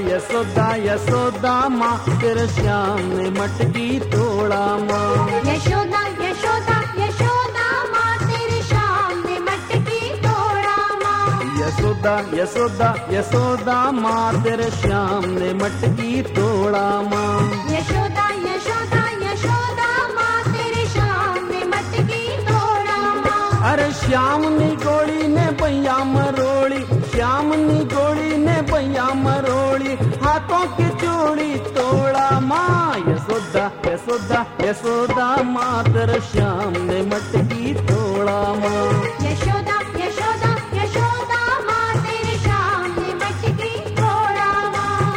यशोदा यशोदा माँ तेरे श्याम ने मटकी तोड़ा माँ। यशोदा यशोदा यशोदा माँ तेरे श्याम ने मटकी तोड़ा माँ। यशोदा यशोदा यशोदा माँ तेरे श्याम ने मटकी तोड़ा माँ। यशोदा यशोदा यशोदा माँ तेरे श्याम ने मटकी तोड़ा माँ। अरे श्याम नी गोड़ी ने पैया मरोड़ी, श्याम नी गोड़ी ने पैया मरोड़ी, हाथों की चूड़ी तोड़ा माँ। यशोदा यशोदा यशोदा माँ तेरे श्याम ने मटकी तोड़ा माँ। यशोदा यशोदा यशोदा माँ तेरे श्याम ने मटकी तोड़ा माँ।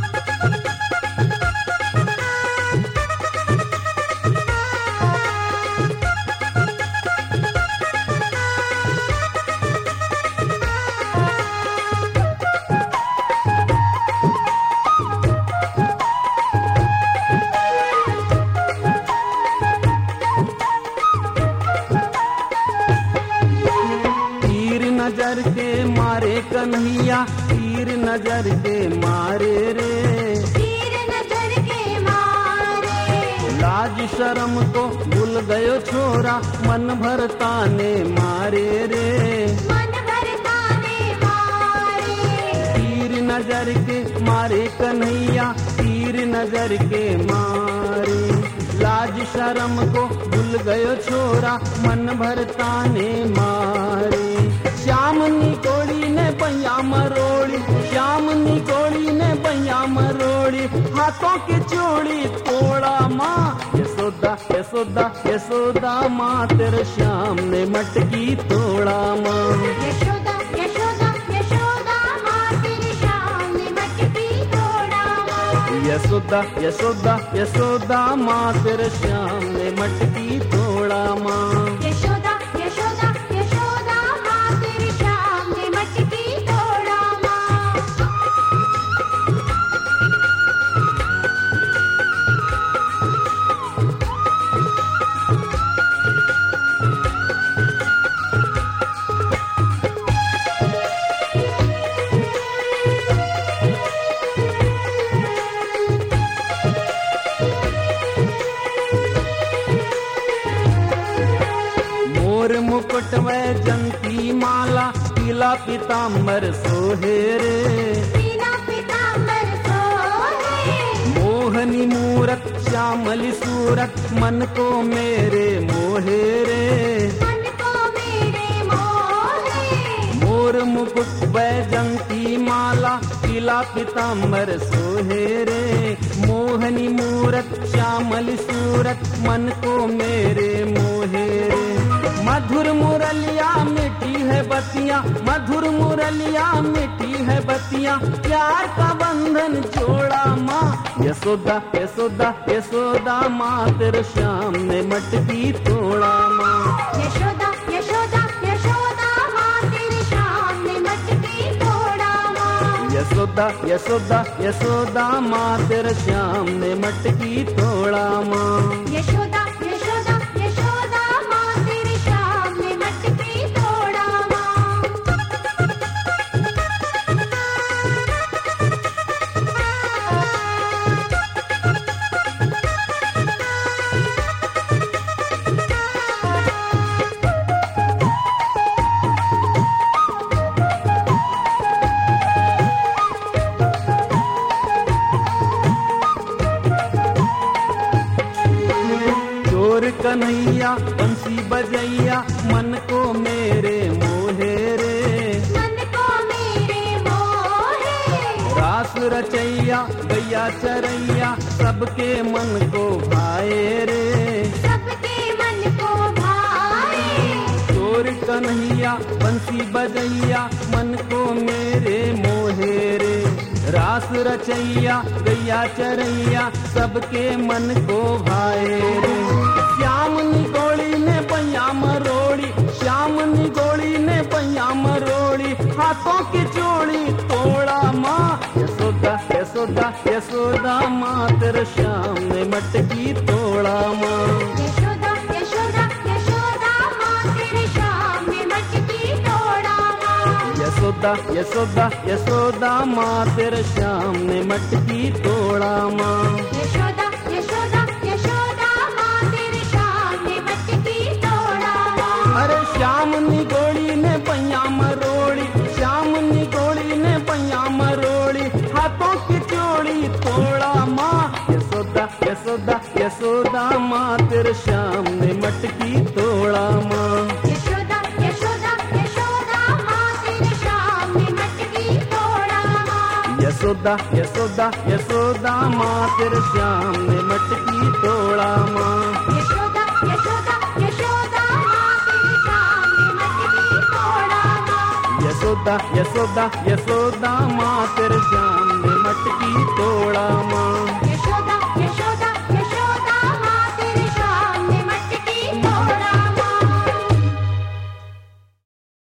नजर के मारे कन्हैया, तीर नजर के मारे रे, तीर नजर के मारे। लाज शर्म को भूल गयो छोरा, मन भर ताने मारे रे, मन भर ताने मारे। तीर नजर के मारे कन्हैया, तीर नजर के मारे, लाज शर्म को भूल गयो छोरा, मन भर ताने मारे। श्याम नी गोड़ी ने पैया मरोड़ी, श्याम नी गोड़ी ने पैया मरोड़ी, हाथों की चूड़ी तोड़ा माँ। यशोदा यशोदा यशोदा माँ तेरे श्याम ने मटकी तोड़ा माँ। यशोदा यशोदा यशोदा माँ तेरे श्याम ने मटकी तोड़ा माँ। यशोदा यशोदा यशोदा माँ तेरे श्याम ने मटकी तोड़ा माँ। यशोदा यशोदा यशोदा माँ तेरे श्याम ने मटकी तोड़ा माँ। मोर मुकुट वैजंती माला, पीला पीताम्बर सोहे रे, पीला पीताम्बर सोहे। मोहनी मूरत श्यामली सूरत, मन को मेरे मोहे रे। मन को मेरे मोहे। मोर मुकुट वैजंती माला, पीला पीताम्बर सोहे रे, मोहनी मूरत श्यामली सूरत, मन को मेरे मोहे रे। मधुर मुरलिया मीठी है बतिया, मधुर मुरलिया मीठी है बतिया, प्यार का बंधन जोड़ा माँ। यशोदा यशोदा यशोदा माँ तेरे श्याम ने मटकी तोड़ा माँ। यशोदा यशोदा यशोदा माँ तेरे श्याम ने मटकी तोड़ा माँ। यशोदा यशोदा यशोदा माँ तेरे श्याम ने मटकी तोड़ा माँ। यशोदा यशोदा यशोदा माँ तेरे श्याम ने मटकी तोड़ा माँ। चोर कन्हैया बंसी बजैया, मन को मेरे मोहे रे, मन को मेरे मोहे। रास रचैया गैया चरैया, सबके मन को भाए रे। सबके मन को भाए। चोर कन्हैया बंसी बजैया, मन को मेरे मोहे रे, रास रचैया गैया चरैया, सबके मन को भाए रे। श्याम नी गोड़ी ने पैया मरोड़ी, श्याम नी गोड़ी ने पैया मरोड़ी, हाथों की चूड़ी तोड़ा माँ। यशोदा यशोदा यशोदा माँ तेरे श्याम ने मटकी तोड़ा माँ। यशोदा यशोदा यशोदा माँ तेरे श्याम ने मटकी तोड़ा माँ। यशोदा यशोदा यशोदा माँ तेरे श्याम ने मटकी तोड़ा माँ। यशोदा यशोदा यशोदा माँ तेरे श्याम ने मटकी तोड़ा माँ। अरे श्याम नी गोड़ी ने पैया मरोड़ी, श्याम नी गोड़ी ने पैया मरोड़ी, हाथों की चोड़ी तोड़ा माँ। यशोदा यशोदा यशोदा माँ तेरे श्याम ने मटकी तोड़ा माँ। यशोदा यशोदा यशोदा माँ तेरे श्याम ने मटकी तोड़ा माँ। यशोदा यशोदा यशोदा माँ तेरे श्याम ने मटकी तोड़ा माँ। यशोदा यशोदा यशोदा माँ तेरे श्याम ने मटकी तोड़ा माँ। यशोदा यशोदा यशोदा माँ तेरे श्याम ने